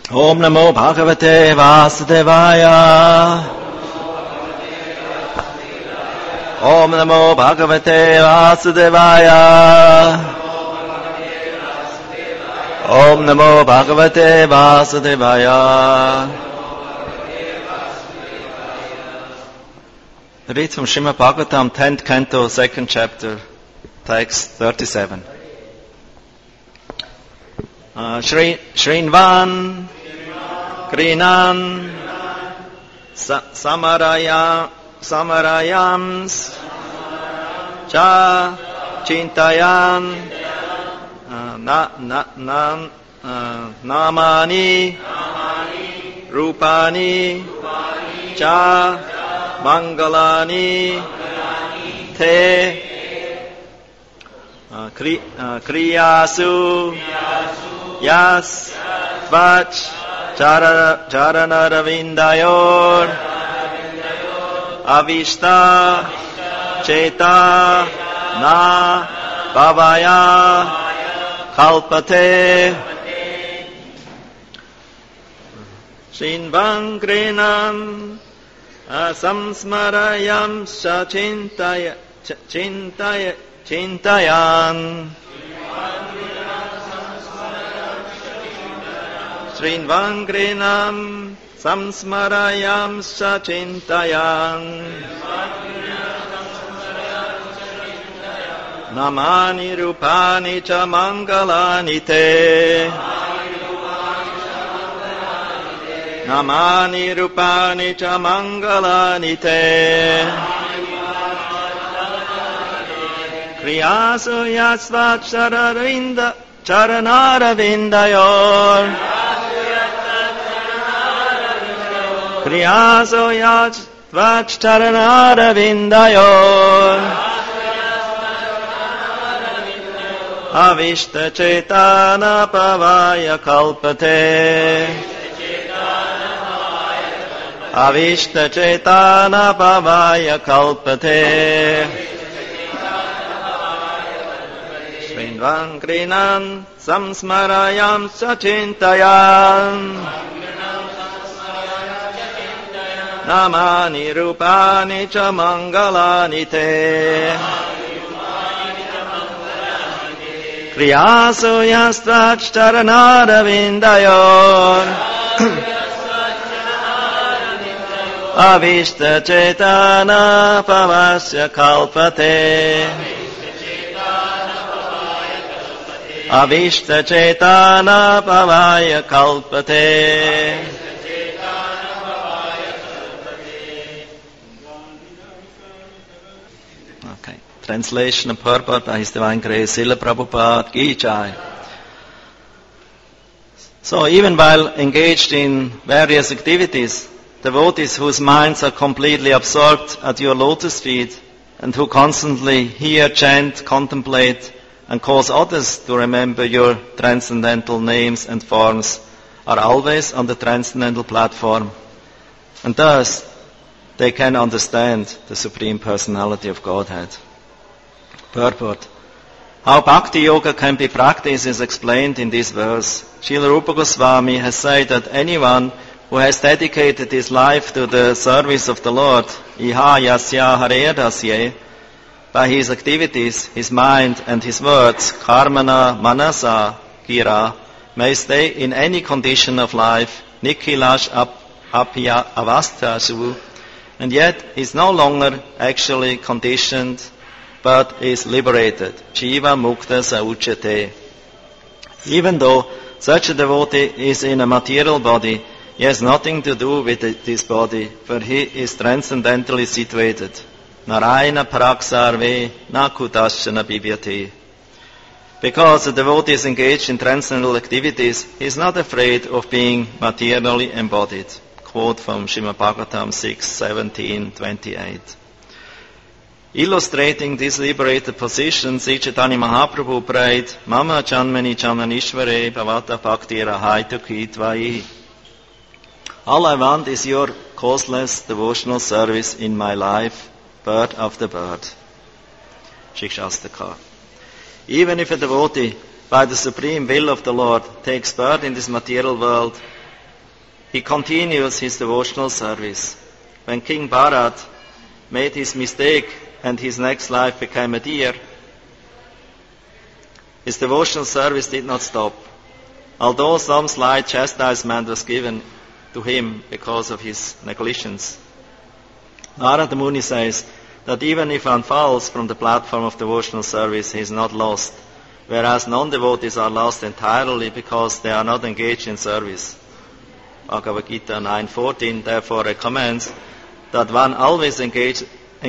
Om Namo Bhagavate Vasudevaya. Om Namo Bhagavate Vasudevaya. Om Namo Bhagavate Vasudevaya. Read from Srimad Bhagavatam, 10th canto, 2nd chapter, text 37. Shrinvan Krinan Samarayams Cha Chintayan Namani Rupani Cha Mangalani Te Kriyasu Yas Vach Charanaravindayor Avishta Cheta Na Bhavaya Kalpate Shinvangrinam Samsmarayam Chintayan Srinvangrinam Samsmarayam Chintayan Namani Rupani Cha Mangalani Te Namani Rupani Cha Mangalani Te Kriyasu Yasvat Charanaravindayor Kriyasu Yasvat Charanaravindayor Avishta Chetana Pavaya Kalpate Avishta Chetana Pavaya Kalpate Srinvangrinan Samsmarayam Sachintayan Namani Rupani Cha Mangalani Te Kriyasu Yastrach Charanaravindayor Avishta Chetana Pavasya Kalpate Avishta Chetana Pavaya Kalpate Okay. Translation and purport by His Divine Grace Srila Prabhupada Ki Jai. So even while engaged in various activities, devotees whose minds are completely absorbed at your lotus feet and who constantly hear, chant, contemplate and cause others to remember your transcendental names and forms are always on the transcendental platform. And thus, they can understand the Supreme Personality of Godhead. Purport. How Bhakti Yoga can be practiced is explained in this verse. Srila Rupa Goswami has said that anyone who has dedicated his life to the service of the Lord, Iha Yasya Hare Dasye, by his activities, his mind and his words, Karmana Manasa Gira, may stay in any condition of life, Nikhilash Apya Avasthashu, and yet is no longer actually conditioned, but is liberated. Jiva Mukta Sauchate. Even though such a devotee is in a material body, he has nothing to do with this body, for he is transcendentally situated. Narayana Paraksarve Nakutashana Bhivyate. Because the devotee is engaged in transcendental activities, he is not afraid of being materially embodied. Quote from Srimad Bhagavatam 6:17-28. Illustrating this liberated position, Sri Chaitanya Mahaprabhu prayed, Mama Janmani Janmanishvare Bhavata Bhaktira Haituki Tvai. All I want is your causeless devotional service in my life, bird after bird. Shikshastakar. Even if a devotee, by the supreme will of the Lord, takes birth in this material world, he continues his devotional service. When King Bharat made his mistake and his next life became a deer, his devotional service did not stop, although some slight chastisement was given to him because of his negligence. Narada Muni says that even if one falls from the platform of devotional service, he is not lost, whereas non-devotees are lost entirely because they are not engaged in service. Bhagavad Gita 9.14 therefore recommends that one always engage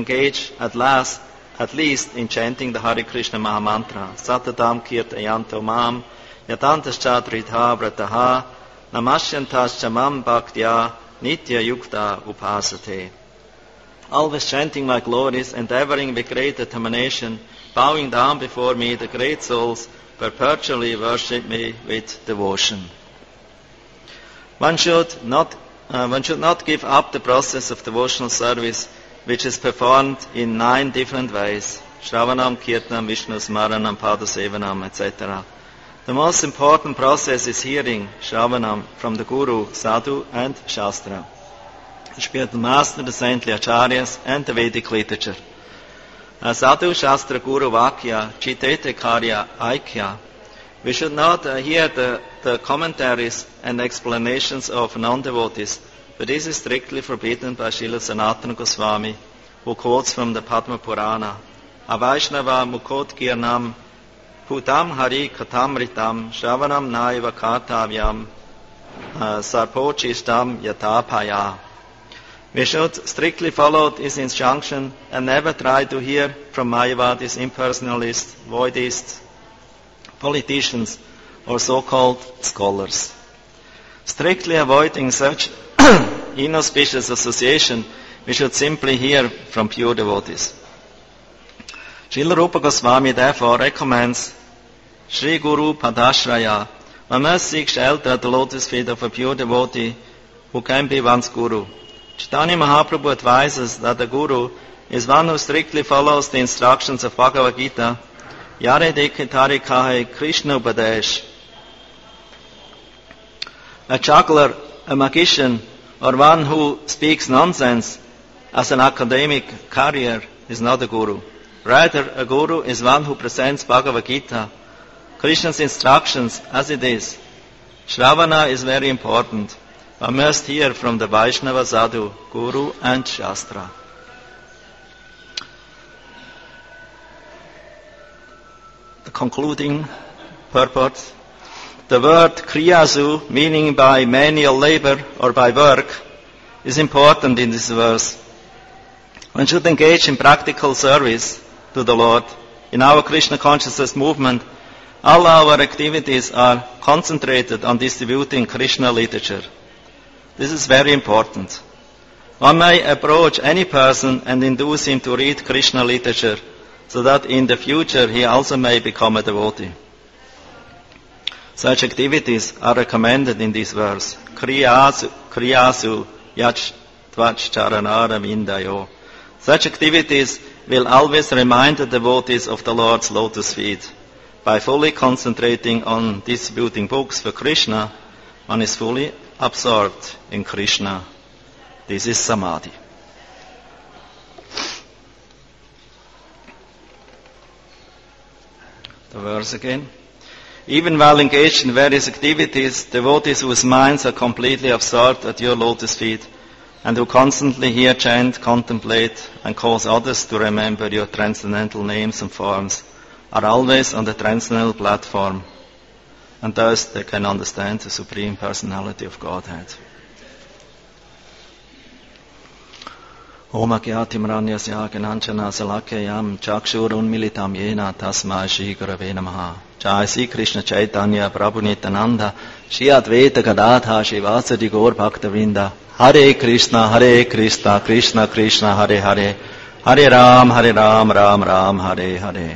at least in chanting the Hare Krishna Mahamantra. Satatam kirtayanto mam yatantascha tritha vrataha namashyantascha mam bhaktya nitya yukta upasate. Always chanting my glories, endeavoring with great determination, bowing down before me, the great souls perpetually worship me with devotion. One should not give up the process of devotional service, which is performed in 9 different ways: Shravanam, Kirtanam, Vishnu Smaranam, Padasevanam, etc. The most important process is hearing, Shravanam, from the Guru, Sadhu and Shastra, the spiritual master, the saintly acharyas and the Vedic literature. Sadhu, Shastra, Guru, Vakya, Chitete, Karya, Aikya. We should not hear the commentaries and explanations of non-devotees, but this is strictly forbidden by Srila Sanatana Goswami, who quotes from the Padma Purana. Avaishnava mukot kirnam putam hari katamritam shravanam naiva kartavyam sarpochistam yatapaya. We should strictly follow his injunction and never try to hear from Mayavadis, impersonalists, voidists, politicians, or so-called scholars. Strictly avoiding such inauspicious association, we should simply hear from pure devotees. Srila Rupa Goswami therefore recommends Sri Guru Padashraya. One must seek shelter at the lotus feet of a pure devotee who can be one's Guru. Chaitanya Mahaprabhu advises that the Guru is one who strictly follows the instructions of Bhagavad Gita. Yare dekitari kahe Krishna Upadesh. A juggler, a magician, or one who speaks nonsense as an academic career is not a guru. Rather, a guru is one who presents Bhagavad Gita, Krishna's instructions as it is. Shravana is very important. One must hear from the Vaishnava Sadhu, Guru and Shastra. The concluding purport. The word kriyasu, meaning by manual labor or by work, is important in this verse. One should engage in practical service to the Lord. In our Krishna consciousness movement, all our activities are concentrated on distributing Krishna literature. This is very important. One may approach any person and induce him to read Krishna literature, so that in the future he also may become a devotee. Such activities are recommended in this verse. Kriyasu yach tvach charanara vindayo. Such activities will always remind the devotees of the Lord's lotus feet. By fully concentrating on distributing books for Krishna, one is fully absorbed in Krishna. This is samadhi. The verse again. Even while engaged in various activities, devotees whose minds are completely absorbed at your lotus feet and who constantly hear, chant, contemplate, and cause others to remember your transcendental names and forms are always on the transcendental platform, and thus they can understand the Supreme Personality of Godhead. Om Akyatim Ranyasya Gananchana Salakayam Chakshurun Militam Yena Tasma Shri Gurave Namaha. Jai Sri Krishna Chaitanya Prabhu Nityananda Shri Advaita Gadadha Shri Vasadi Gaur Bhakta Vrinda. Hare Krishna, Krishna Krishna, Hare Hare, Hare Ram, Ram Ram, Hare Hare.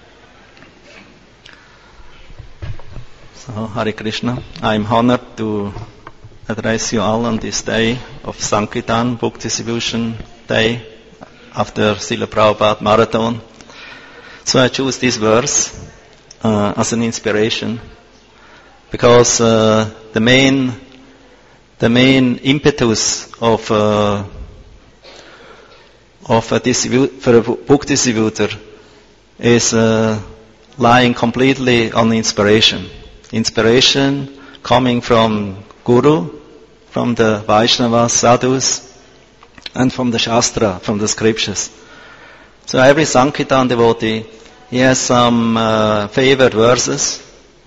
So, Hare Krishna, I am honored to address you all on this day of Sankirtan, book distribution day, after Srila Prabhupada Marathon. So I choose this verse as an inspiration, because the main the main impetus of a for a book distributor is lying completely on inspiration. Inspiration coming from Guru, from the Vaishnavas, Sadhus, and from the Shastra, from the scriptures. So every Sankirtan devotee, he has some favorite verses.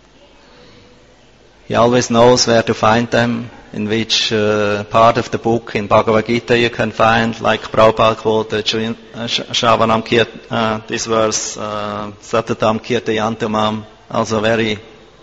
He always knows where to find them, in which part of the book in Bhagavad Gita you can find, like Prabhupada quoted, Shravanam this verse, Satatam Kirtayantamam, also very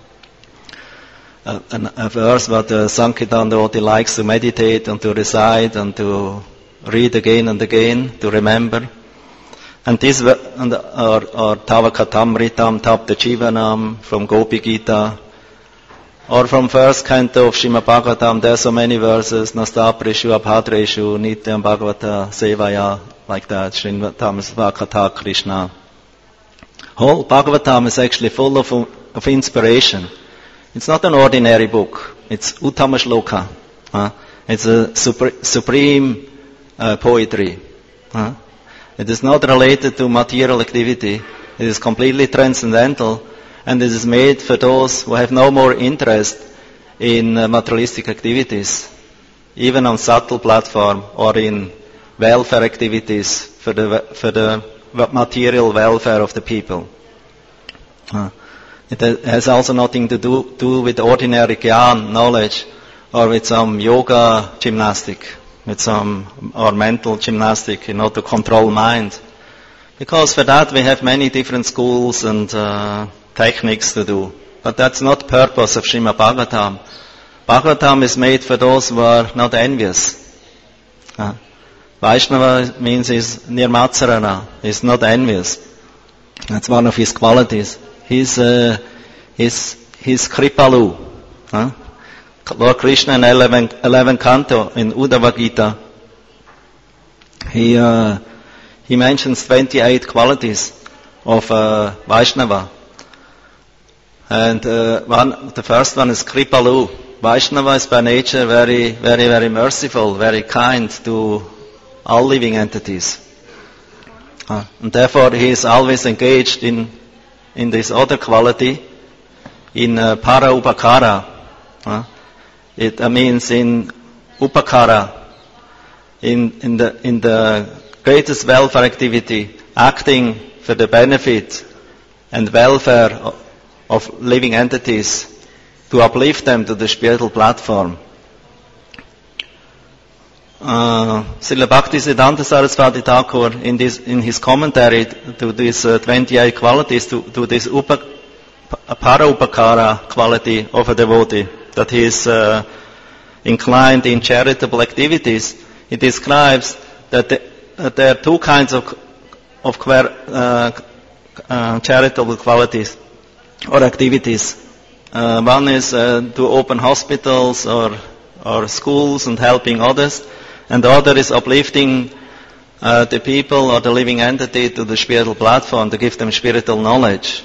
a verse that the Sankirtan devotee likes to meditate and to recite and to read again and again, to remember. And this, or Tavakatamritam Tapta Jivanam from Gopi Gita, or from first canto of Srimad Bhagavatam, there are so many verses, Nastaprishu, Abhadreshu, Nityam Bhagavata, Sevaya, like that, Srimad Svakata Krishna. Whole Bhagavatam is actually full of inspiration. It's not an ordinary book. It's Uttama Shloka. It's a supreme poetry. It is not related to material activity. It is completely transcendental, and it is made for those who have no more interest in materialistic activities, even on subtle platform or in welfare activities for the material welfare of the people. It has also nothing to do with ordinary Gyan knowledge or with some yoga gymnastic, with some or mental gymnastic, to control mind. Because for that we have many different schools and techniques to do. But that's not the purpose of Srimad Bhagavatam. Bhagavatam is made for those who are not envious. Vaishnava means is nirmatsarana, is not envious. That's one of his qualities. He's Kripalu. Lord Krishna in 11 canto in Uddhava Gita, he mentions 28 qualities of Vaishnava. And the first one is Kripalu. Vaishnava is by nature very, very, very merciful, very kind to all living entities. And therefore he is always engaged in this other quality, in para upakara. It means in upakara, in the greatest welfare activity, acting for the benefit and welfare of living entities, to uplift them to the spiritual platform. Srila Bhaktisiddhanta Saraswati Thakur, in his commentary to these 28 qualities, to this para upakara quality of a devotee, that he is inclined in charitable activities, he describes that there are two kinds of charitable qualities or activities. One is to open hospitals or schools and helping others, and the other is uplifting the people or the living entity to the spiritual platform, to give them spiritual knowledge.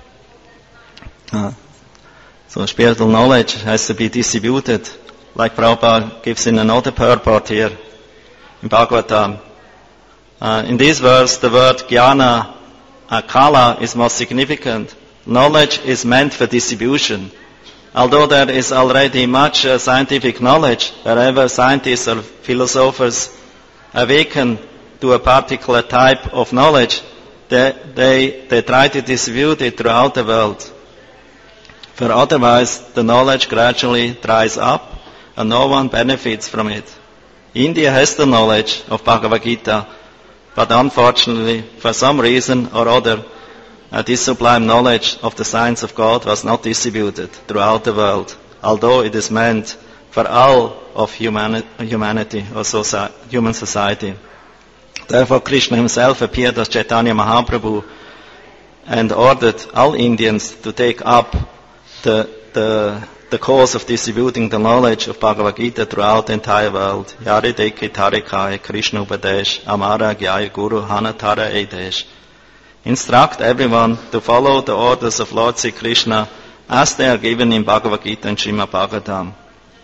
So spiritual knowledge has to be distributed, like Prabhupada gives in another purport here in Bhagavatam. In this verse, the word jnana, kala, is most significant. Knowledge is meant for distribution. Although there is already much scientific knowledge, wherever scientists or philosophers awaken to a particular type of knowledge, they try to distribute it throughout the world. For otherwise, the knowledge gradually dries up and no one benefits from it. India has the knowledge of Bhagavad Gita, but unfortunately, for some reason or other, this sublime knowledge of the science of God was not distributed throughout the world, although it is meant for all of humanity or human society. Therefore, Krishna himself appeared as Chaitanya Mahaprabhu and ordered all Indians to take up the cause of distributing the knowledge of Bhagavad Gita throughout the entire world. Yari Deki Tarikai Krishna Upadesh Amara Gyaya Guru Hanatara Edesh. Instruct everyone to follow the orders of Lord Sri Krishna as they are given in Bhagavad Gita and Srimad Bhagavatam.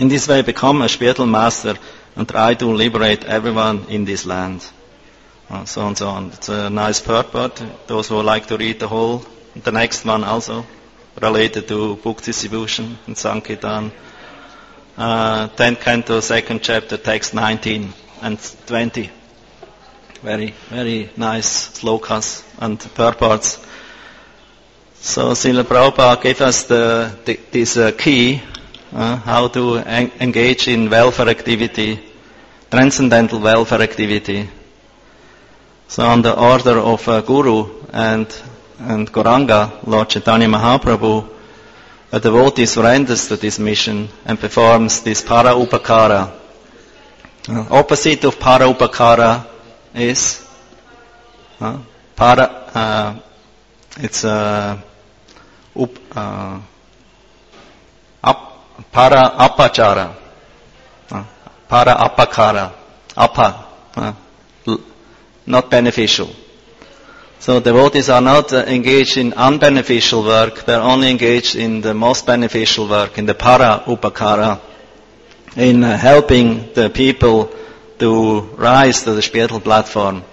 in this way become a spiritual master and try to liberate everyone in this land. So and so on. It's a nice purport. Those who like to read the next one also, related to book distribution in Sankirtan. 10th canto, 2nd chapter, text 19 and 20. Very, very nice slokas and purports. So Srila Prabhupada gave us this key, how to engage in welfare activity, transcendental welfare activity. So on the order of Guru and Gauranga, Lord Chaitanya Mahaprabhu, a devotee surrenders to this mission and performs this para upakara. Opposite of para upakara is para apachara, para apakara, not beneficial. So devotees are not engaged in unbeneficial work, they're only engaged in the most beneficial work, in the para upakara, in helping the people to rise to the spiritual platform.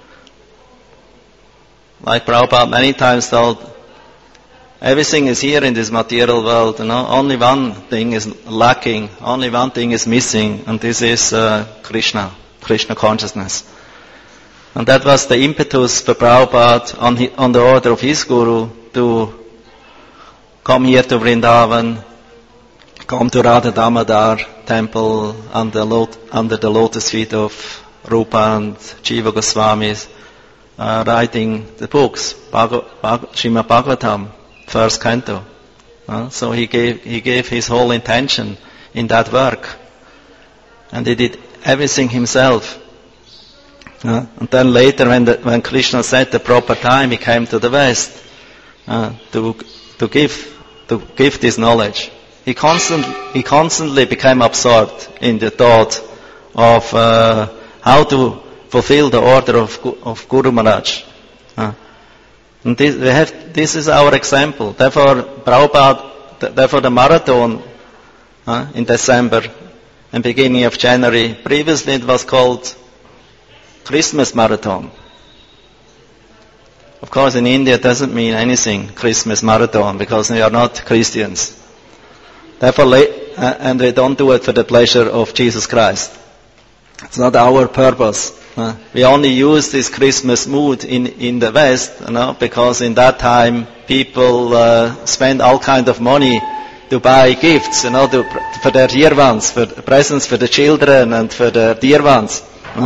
Like Prabhupada many times told, everything is here in this material world, only one thing is lacking, only one thing is missing, and this is Krishna consciousness. And that was the impetus for Prabhupada on the order of his Guru to come here to Vrindavan, come to Radha Damodar temple under the lotus feet of Rupa and Jiva Goswamis, writing the books, Srimad Bhagavatam, 1st canto. So he gave his whole intention in that work. And he did everything himself. And then later when Krishna set the proper time, he came to the West to give this knowledge. He constantly became absorbed in the thought of how to fulfill the order of Guru Maharaj. And this is our example. Therefore, the marathon in December and beginning of January. Previously, it was called Christmas marathon. Of course, in India, it doesn't mean anything, Christmas marathon, because we are not Christians. Therefore, and we don't do it for the pleasure of Jesus Christ. It's not our purpose. We only use this Christmas mood in the West, because in that time people spend all kind of money to buy gifts, for their dear ones, for presents for the children and for the dear ones.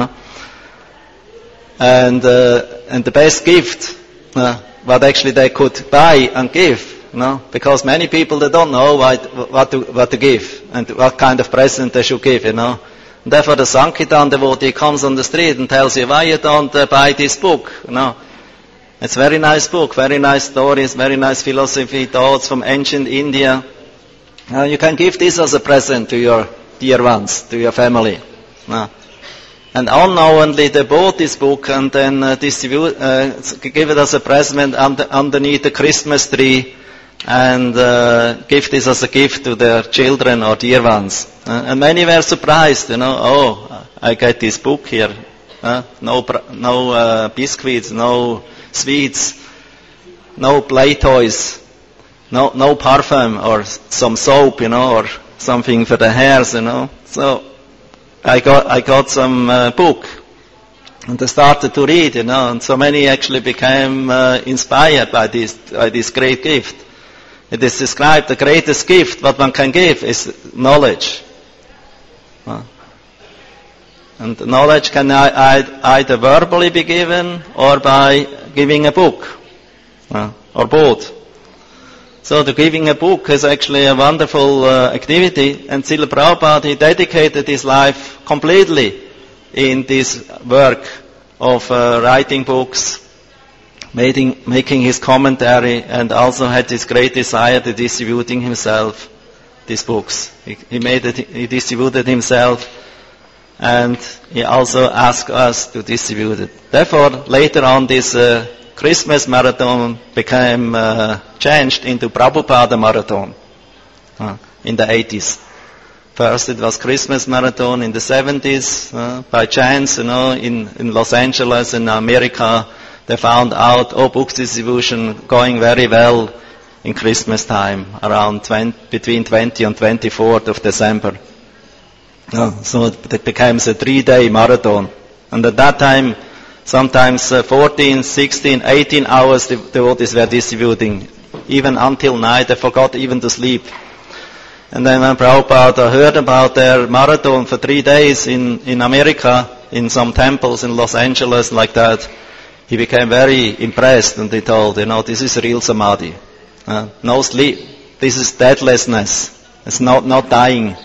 And the best gift, what actually they could buy and give, because many people they don't know what to give and what kind of present they should give, Therefore, the Sankirtan devotee comes on the street and tells you, why you don't buy this book? It's a very nice book, very nice stories, very nice philosophy, thoughts from ancient India. You can give this as a present to your dear ones, to your family. And unknowingly they bought this book and then give it as a present underneath the Christmas tree and give this as a gift to their children or dear ones. And many were surprised, I get this book here. No biscuits, no sweets, no play toys, no perfume or some soap, or something for the hairs, So I got some book, and I started to read, and so many actually became inspired by this great gift. It is described the greatest gift what one can give is knowledge. And knowledge can either verbally be given or by giving a book, or both. So the giving a book is actually a wonderful activity, and Srila Prabhupada, he dedicated his life completely in this work of writing books, making his commentary, and also had this great desire to distributing himself these books. He distributed himself, and he also asked us to distribute it. Therefore, later on, this Christmas marathon became changed into Prabhupada marathon in the 80s. First it was Christmas marathon in the 70s. By chance, in Los Angeles, in America, they found out, books distribution going very well in Christmas time, around between 20 and 24th of December. So it became a 3-day marathon. And at that time, sometimes 14, 16, 18 hours the devotees were distributing. Even until night, they forgot even to sleep. And then when Prabhupada heard about their marathon for 3 days in America, in some temples in Los Angeles like that, he became very impressed and he told, this is real samadhi. No sleep. This is deathlessness. It's not dying.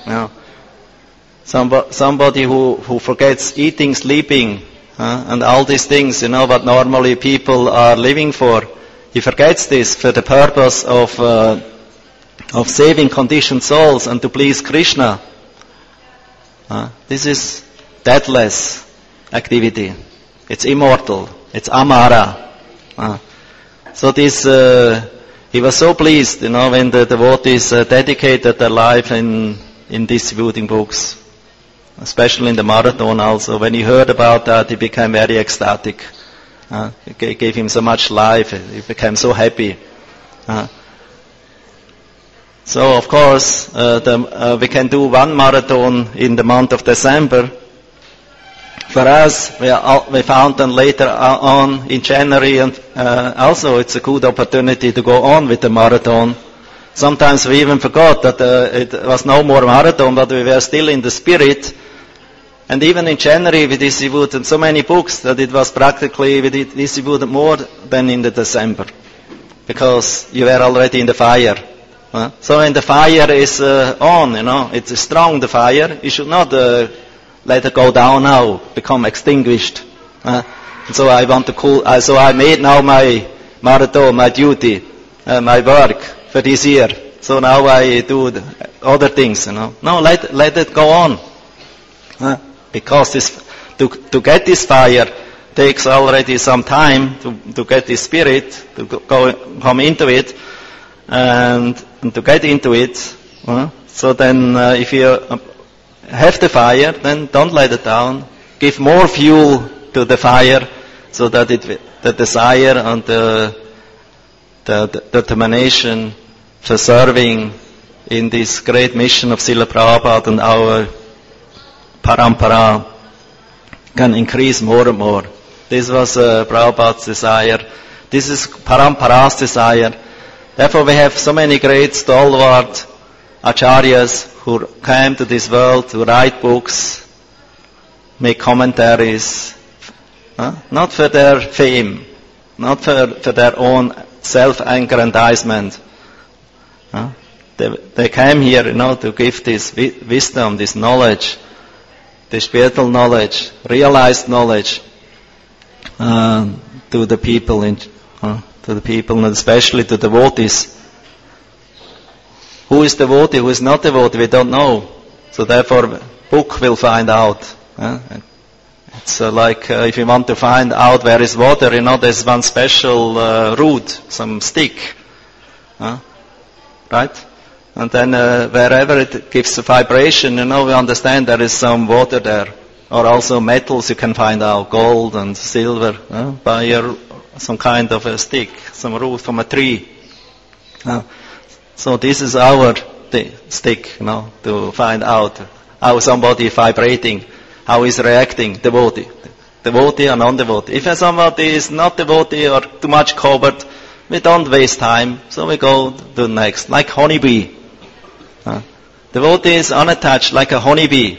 Somebody who forgets eating, sleeping, and all these things, what normally people are living for. He forgets this for the purpose of saving conditioned souls and to please Krishna. This is deathless activity. It's immortal. It's amara. So this, he was so pleased, when the devotees dedicated their life in distributing books, especially in the marathon also. When he heard about that, he became very ecstatic. It gave him so much life. He became so happy. So of course, we can do one marathon in the month of December. For us, we found then later on in January, and also it's a good opportunity to go on with the marathon. Sometimes we even forgot that it was no more marathon, but we were still in the spirit. And even in January we distributed so many books that it was practically, we distributed more than in the December. Because you were already in the fire. So when the fire is on, it's strong, the fire, you should not let it go down now, become extinguished. And so I want to so I made now my marathon, my duty, my work for this year. So now I do other things, No, let it go on. Because to get this fire takes already some time to get this spirit, to come into it, and to get into it. So then if you have the fire, then don't let it down. Give more fuel to the fire so that the desire and the determination for serving in this great mission of Srila Prabhupada and our parampara can increase more and more. This was Prabhupada's desire. This is parampara's desire. Therefore we have so many great stalwart acharyas who came to this world to write books, make commentaries, not for their fame, not for their own self-aggrandizement. They came here, to give this wisdom, this knowledge, the spiritual knowledge, realized knowledge to the people, and especially to devotees. Who is devotee, who is not devotee, we don't know. So therefore, book will find out. It's like if you want to find out where is water, there's one special root, some stick, right? And then wherever it gives a vibration, we understand there is some water there. Or also metals you can find out, gold and silver, by some kind of a stick, some root from a tree. So this is our stick, to find out how somebody is vibrating, how is reacting, devotee or non-devotee. If somebody is not devotee or too much covered, we don't waste time, so we go to the next, like honeybee. Devotee is unattached, like a honeybee.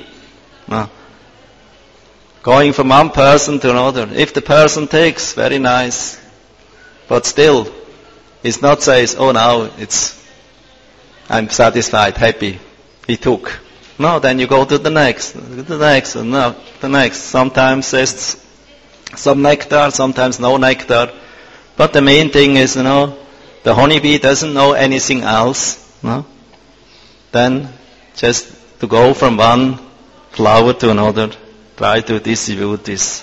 Going from one person to another. If the person takes, very nice, but still, it's not says, now I'm satisfied, happy, he took. No, then you go to the next, and the next. Sometimes there's some nectar, sometimes no nectar. But the main thing is, the honeybee doesn't know anything else. Then just to go from one flower to another, try to distribute this,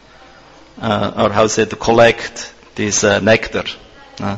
to collect this nectar.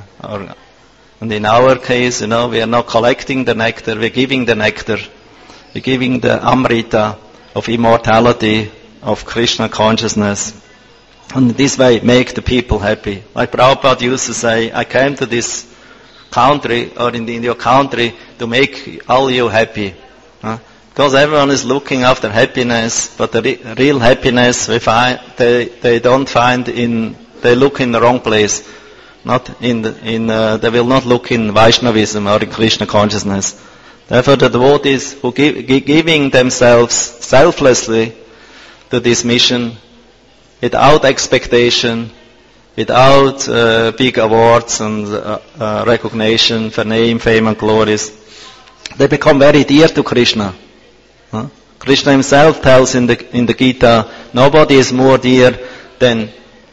And in our case, we are not collecting the nectar, we're giving the nectar. We're giving the Amrita of immortality, of Krishna consciousness. And in this way, make the people happy. Like Prabhupada used to say, I came to this country, or in your country, to make all you happy. Because everyone is looking after happiness, but the real happiness they don't find they look in the wrong place. They will not look in Vaishnavism or in Krishna consciousness. Therefore, the devotees who giving themselves selflessly to this mission, without expectation, without big awards and recognition for name, fame and glories, they become very dear to Krishna. Krishna himself tells in the Gita, nobody is more dear than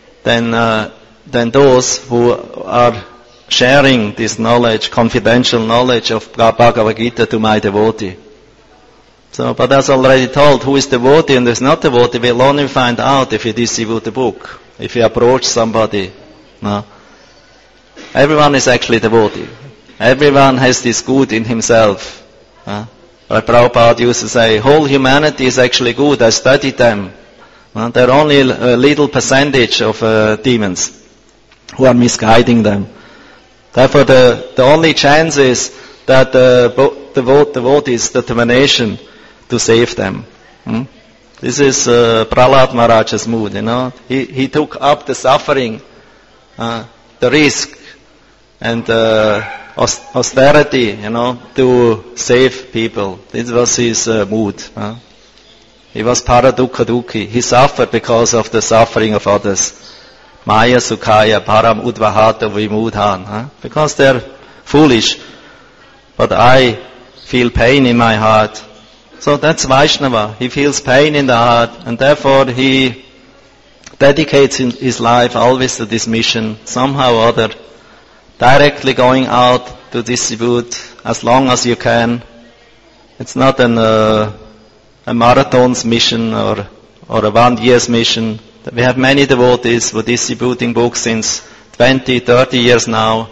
those who are sharing this knowledge, confidential knowledge of Bhagavad Gita to my devotee. So, but as already told, who is devotee and who is not devotee, we'll only find out if you distribute the book, if you approach somebody. No? Everyone is actually devotee. Everyone has this good in himself. Like Prabhupada used to say, whole humanity is actually good. I studied them. There are only a little percentage of demons who are misguiding them. Therefore, the only chance is that the devotees' determination to save them. This is Prahlad Maharaj's mood, He took up the suffering, the risk, and austerity, to save people. This was his mood. He was paradukha dukhi. He suffered because of the suffering of others. Maya sukhaya param udvahata vimudhan. Because they're foolish. But I feel pain in my heart. So that's Vaishnava. He feels pain in the heart, and therefore he dedicates his life always to this mission, somehow or other, directly going out to distribute as long as you can. It's not a marathon's mission or a 1 year's mission. We have many devotees who are distributing books since 20, 30 years now,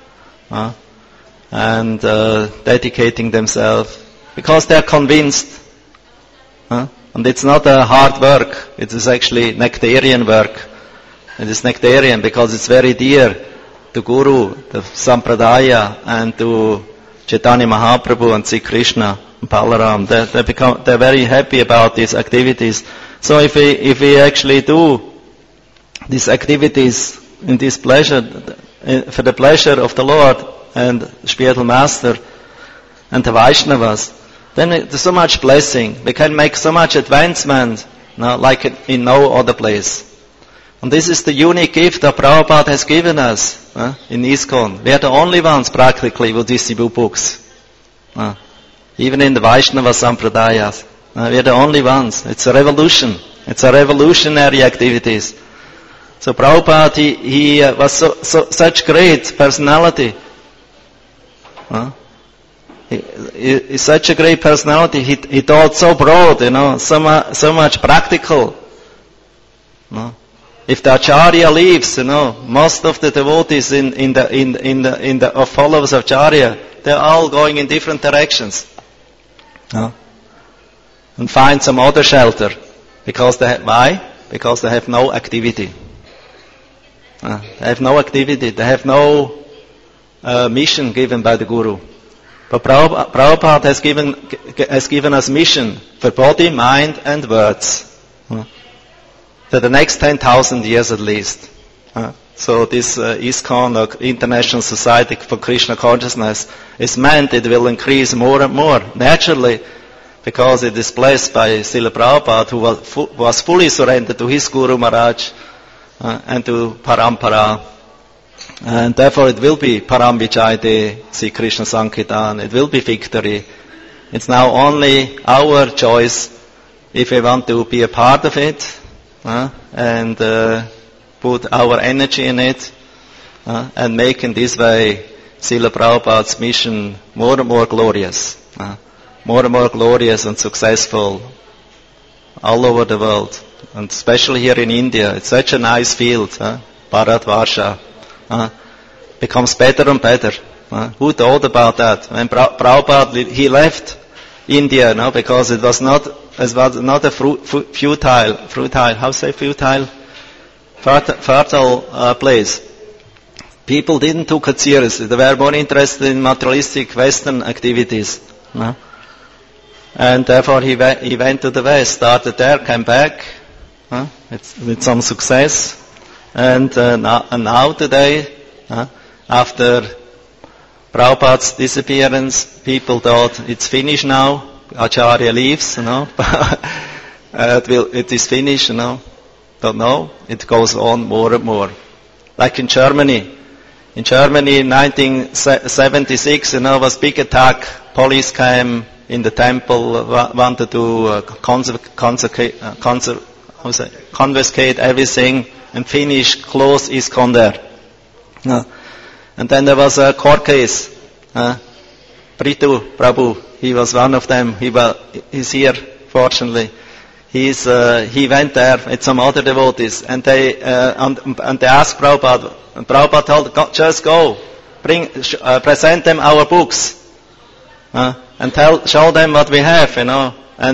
and dedicating themselves because they are convinced. And it's not a hard work. It is actually nectarian work. It is nectarian because it's very dear to Guru, the Sampradaya, and to Chaitanya Mahaprabhu and Sri Krishna and Balaram. They're very happy about these activities. So if we actually do these activities in this pleasure, for the pleasure of the Lord and spiritual master and the Vaishnavas, then there's so much blessing. We can make so much advancement, like in no other place. And this is the unique gift that Prabhupada has given us in ISKCON. We are the only ones practically who distribute books. Even in the Vaishnava Sampradayas. We are the only ones. It's a revolution. It's a revolutionary activities. So Prabhupada, he was such great personality. He's such a great personality. He taught so broad, so much practical. If the Acharya leaves, most of the devotees in the followers of Acharya, they're all going in different directions. And find some other shelter. Why? Because they have no activity. They have no activity. They have no mission given by the Guru. But Prabhupada has given us mission for body, mind and words. For the next 10,000 years at least. So this ISKCON, or International Society for Krishna Consciousness, is meant it will increase more and more, naturally, because it is blessed by Srila Prabhupada, who was fully surrendered to his Guru Maharaj and to Parampara. And therefore it will be Param Vijayate, Sri Krishna Sankirtan, it will be victory. It's now only our choice if we want to be a part of it, and put our energy in it, and make in this way Srila Prabhupada's mission more and more glorious. More and more glorious and successful all over the world. And especially here in India, it's such a nice field, Bharatvarsha. Becomes better and better. Who thought about that? When Prabhupada, he left India, no, because it was not a fertile place. People didn't take it seriously. They were more interested in materialistic Western activities. No? And therefore he went to the West, started there, came back with some success. And now today, after Prabhupada's disappearance, people thought it's finished now. Acharya leaves, it is finished, Don't know. It goes on more and more. Like in Germany. In Germany in 1976, was big attack. Police came in the temple, wanted to confiscate everything and finish, close ISKCON there. And then there was a court case. Prithu Prabhu, he was one of them. He's here, fortunately. He went there with some other devotees, and they asked Prabhupada. And Prabhupada told, just go, present them our books, and show them what we have, and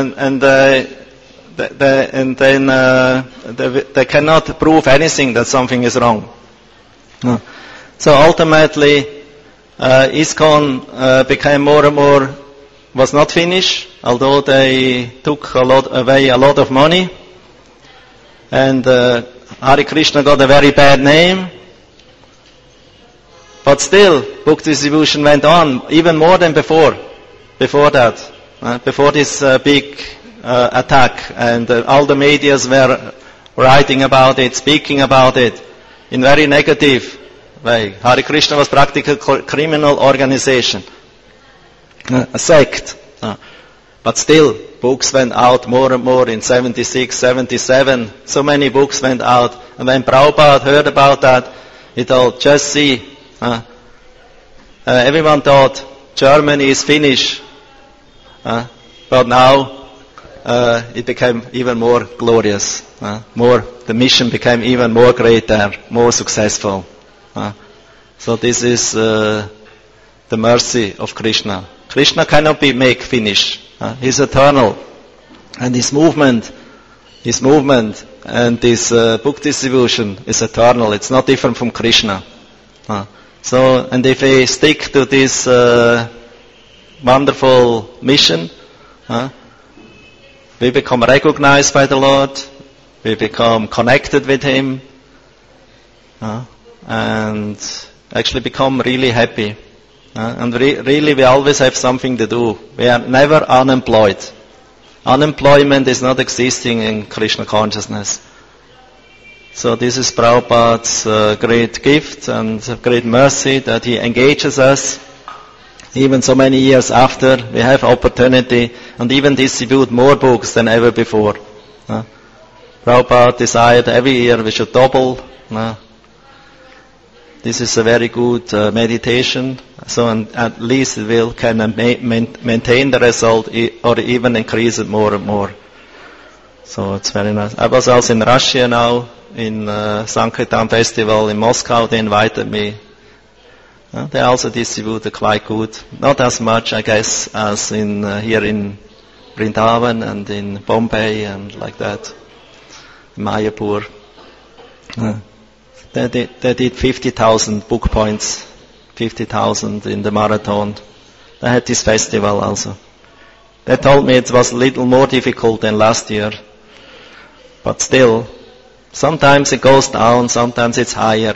then they cannot prove anything that something is wrong. So ultimately, ISKCON became more and more, was not finished, although they took away a lot of money, and Hare Krishna got a very bad name, but still, book distribution went on, even more than before that, before this big attack, and all the medias were writing about it, speaking about it, in very negative way. Hare Krishna was practically a criminal organization, a sect. But still, books went out more and more in 76, 77. So many books went out. And when Prabhupada heard about that, he told, just see. Everyone thought Germany is finished. But now it became even more glorious. The mission became even more great there, more successful. So this is the mercy of Krishna. Krishna cannot be make finish. He's eternal. And his movement and this book distribution is eternal. It's not different from Krishna. And if we stick to this wonderful mission, we become recognized by the Lord, we become connected with Him, and actually become really happy. And really we always have something to do. We are never unemployed. Unemployment is not existing in Krishna consciousness. So this is Prabhupada's great gift and great mercy that he engages us. Even so many years after, we have opportunity and even distribute more books than ever before. Prabhupada decided every year we should double. This is a very good meditation. So at least it can maintain the result or even increase it more and more. So it's very nice. I was also in Russia now, in Sankirtan Festival in Moscow. They invited me. They also distributed quite good. Not as much, I guess, as here in Vrindavan and in Bombay and like that, in Mayapur. They did 50,000 book points, 50,000 in the marathon. They had this festival also. They told me it was a little more difficult than last year. But still, sometimes it goes down, sometimes it's higher.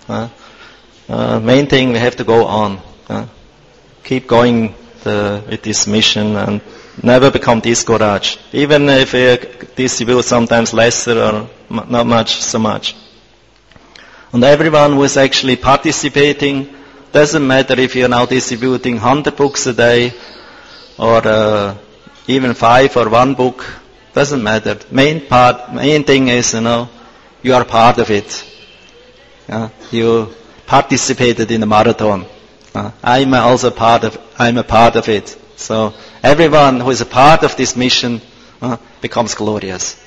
Main thing, we have to go on. Keep going with this mission and never become discouraged. Even if we distribute sometimes lesser or not so much. And everyone who is actually participating, doesn't matter if you're now distributing 100 books a day or even 5 or 1 book, doesn't matter. Main thing is, you are part of it. You participated in the marathon. I'm a part of it. So everyone who is a part of this mission becomes glorious.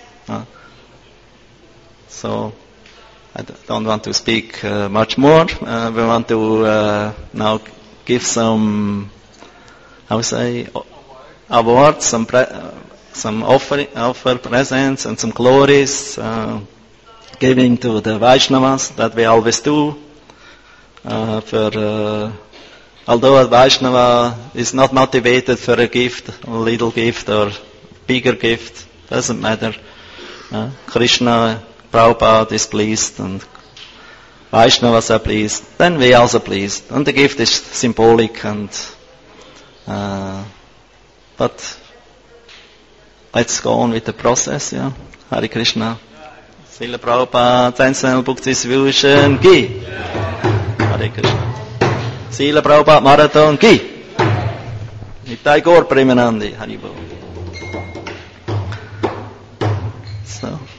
So I don't want to speak much more. We want to now give some, awards, some offer presents and some glories, giving to the Vaishnavas, that we always do. Although a Vaishnava is not motivated for a gift, a little gift or bigger gift, doesn't matter. Krishna, Prabhupada is pleased and Vaishnavas are pleased, then we are also pleased. And the gift is symbolic but let's go on with the process, yeah. Hare Krishna. Srila Prabhupada, Transcendental Book Distribution, Ki. Hare Krishna. Srila Prabhupada Marathon, Ki. Nitai Gaur Premanandi, Hari Bol. So.